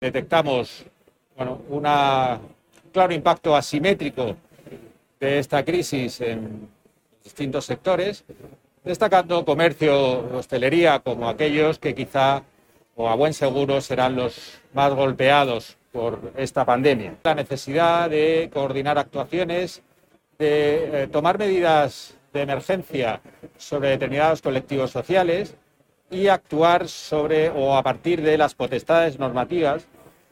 Detectamos un claro impacto asimétrico de esta crisis en distintos sectores, destacando comercio, hostelería como aquellos que quizá o a buen seguro serán los más golpeados por esta pandemia. La necesidad de coordinar actuaciones, de tomar medidas de emergencia sobre determinados colectivos sociales y actuar sobre o a partir de las potestades normativas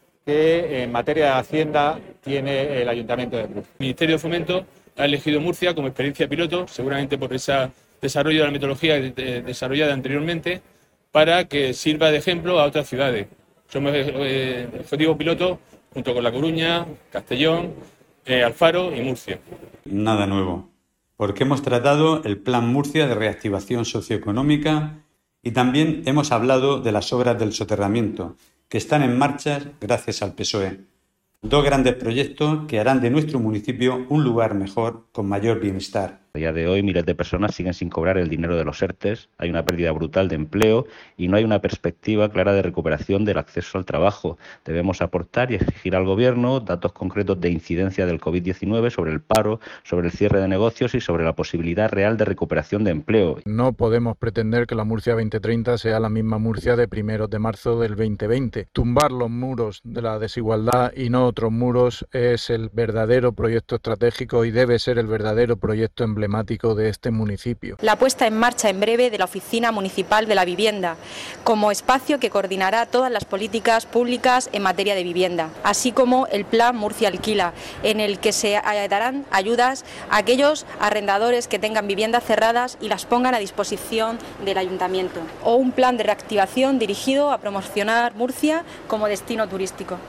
que en materia de Hacienda tiene el Ayuntamiento de Murcia. El Ministerio de Fomento ha elegido Murcia como experiencia piloto, seguramente por ese desarrollo de la metodología desarrollada anteriormente, para que sirva de ejemplo a otras ciudades. Somos el objetivo piloto junto con La Coruña, Castellón, Alfaro y Murcia. Nada nuevo, porque hemos tratado el Plan Murcia de reactivación socioeconómica y también hemos hablado de las obras del soterramiento, que están en marcha gracias al PSOE. Dos grandes proyectos que harán de nuestro municipio un lugar mejor, con mayor bienestar. A día de hoy, miles de personas siguen sin cobrar el dinero de los ERTEs, hay una pérdida brutal de empleo y no hay una perspectiva clara de recuperación del acceso al trabajo. Debemos aportar y exigir al Gobierno datos concretos de incidencia del COVID-19 sobre el paro, sobre el cierre de negocios y sobre la posibilidad real de recuperación de empleo. No podemos pretender que la Murcia 2030 sea la misma Murcia de 1 de marzo del 2020. Tumbar los muros de la desigualdad y no otros muros es el verdadero proyecto estratégico y debe ser el verdadero proyecto emblemático de este municipio. La puesta en marcha en breve de la Oficina Municipal de la Vivienda, como espacio que coordinará todas las políticas públicas en materia de vivienda, así como el Plan Murcia Alquila, en el que se darán ayudas a aquellos arrendadores que tengan viviendas cerradas y las pongan a disposición del Ayuntamiento, o un plan de reactivación dirigido a promocionar Murcia como destino turístico.